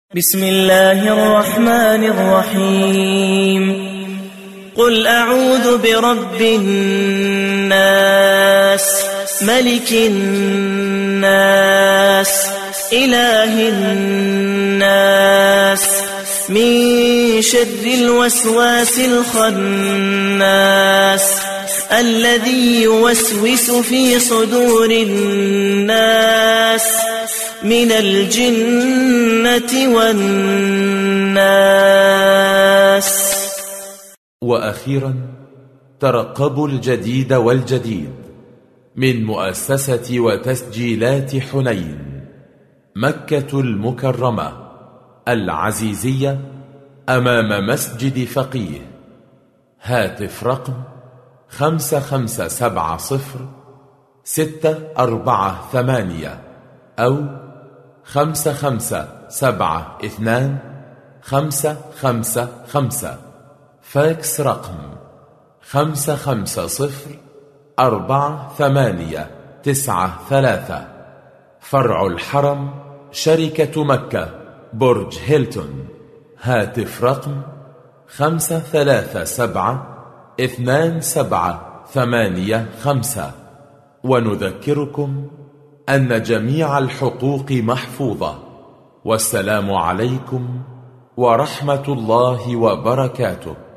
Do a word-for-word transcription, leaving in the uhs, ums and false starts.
بسم الله الرحمن الرحيم قل أعوذ برب الناس ملك الناس إله الناس من شر الوسواس الخناس الذي يوسوس في صدور الناس من الجنة والناس. وأخيرا ترقبوا الجديد والجديد من مؤسسة وتسجيلات حنين مكة المكرمة العزيزية أمام مسجد فقيه. هاتف رقم خمسة خمسة سبعة صفر ستة أربعة ثمانية أو خمسة خمسة سبعة اثنان خمسة خمسة خمسة. فاكس رقم خمسة خمسة صفر أربعة ثمانية تسعة ثلاثة. فرع الحرم شركة مكة برج هيلتون. هاتف رقم خمسة ثلاثة سبعة اثنان سبعة ثمانية خمسة. ونذكركم أن جميع الحقوق محفوظة. والسلام عليكم ورحمة الله وبركاته.